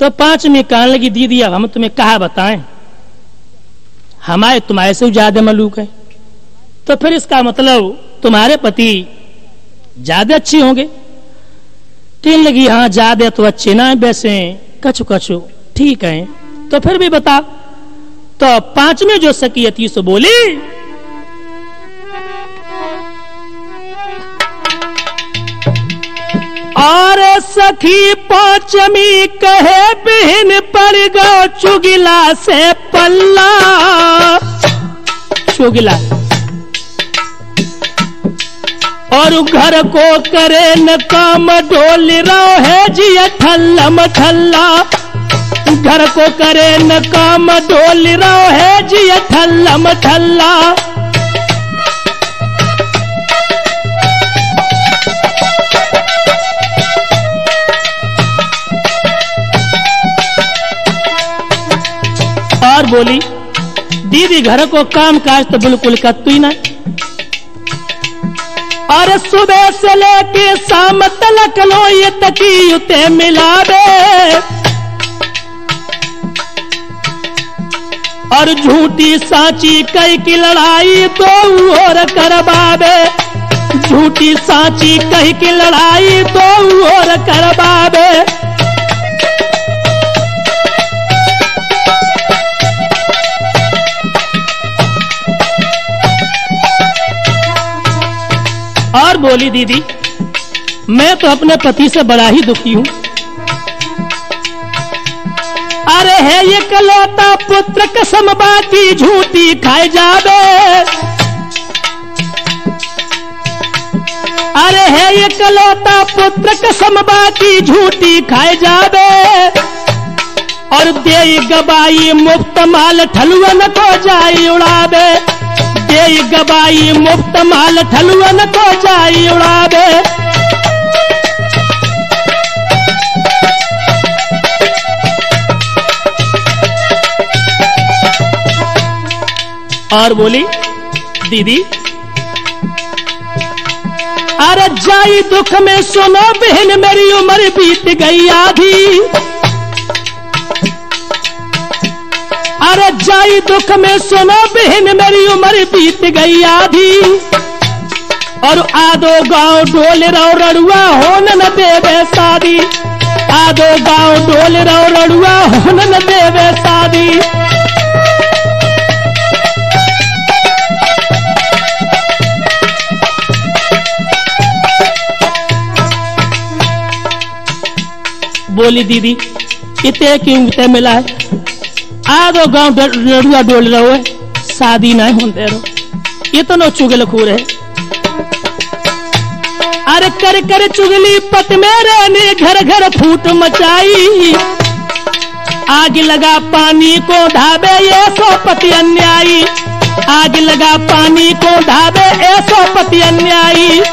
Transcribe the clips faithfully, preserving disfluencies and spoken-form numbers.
तो पांच में कहने लगी दीदी अब हम तुम्हें कहा बताएं, हमारे तुम्हारे से ज्यादा मलूक है, तो फिर इसका मतलब तुम्हारे पति ज्यादा अच्छे होंगे। कहने लगी हाँ ज्यादा तो अच्छे ना है, वैसे कछु कछु ठीक है, तो फिर भी बता। तो पांचवें जो सखी थी सो बोली, और सखी पांचमी कहे बहन पर गो चुगिला से पल्ला, चुगिला और घर को करे न काम डोल रहो है जिया ठल्ला ठल्ला, घर को करे न काम डोल रहो है जिया ठल्ला ठल्ला। और बोली दीदी घर को काम काज तो बिल्कुल करती ना, और सुबह से लेके शाम तलक लो ये तकीयुते मिलावे, और झूठी साची कई की लड़ाई दो और करवावे, झूठी साची कई की लड़ाई दो और करवावे। और बोली दीदी मैं तो अपने पति से बड़ा ही दुखी हूं, अरे है ये कलौता पुत्र कसम बाकी झूठी खाए जावे, अरे है ये कलौता पुत्र कसम बाकी झूठी खाए जावे, और दे गबाई मुफ्त माल ठलुअन को जाई उड़ावे, दे गबाई मुफ्त माल ठलुअन को जाई उड़ावे। और बोली दीदी अरे जाई दुख में सुनो बहन मेरी उम्र बीत गई आधी, अरे जाई दुख में सुनो बहन मेरी उम्र बीत गई आधी, और आदो गांव डोल रहो रड़ुआ होन न देवे शादी, आदो गांव डोल रहो रड़ुआ होन न देवे शादी। बोली दीदी इतने क्यों उतने मिला है, आधो गांव रड़ुआ डोल रहो है, शादी नहीं होने रहो, ये तो नो चुगल खूर है। अरे कर कर चुगली पत मेरे ने घर घर फूट मचाई, आग लगा पानी को ढाबे ये सो पति अन्यायी, आग लगा पानी को ढाबे ये सो पति अन्यायी।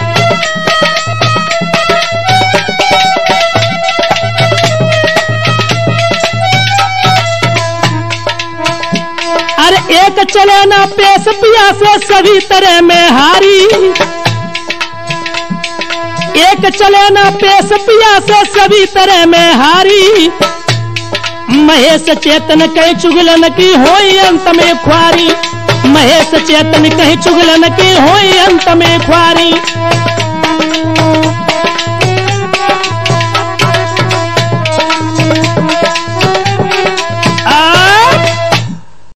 अरे एक चले ना पेश पिया से सभी तरह में हारी, एक चले ना पेश पिया से सभी तरह में हारी, महेश चेतन कहीं चुगलन की होई अंत में ख्वारी, महेश चेतन कहीं चुगलन की होई अंत में ख्वारी।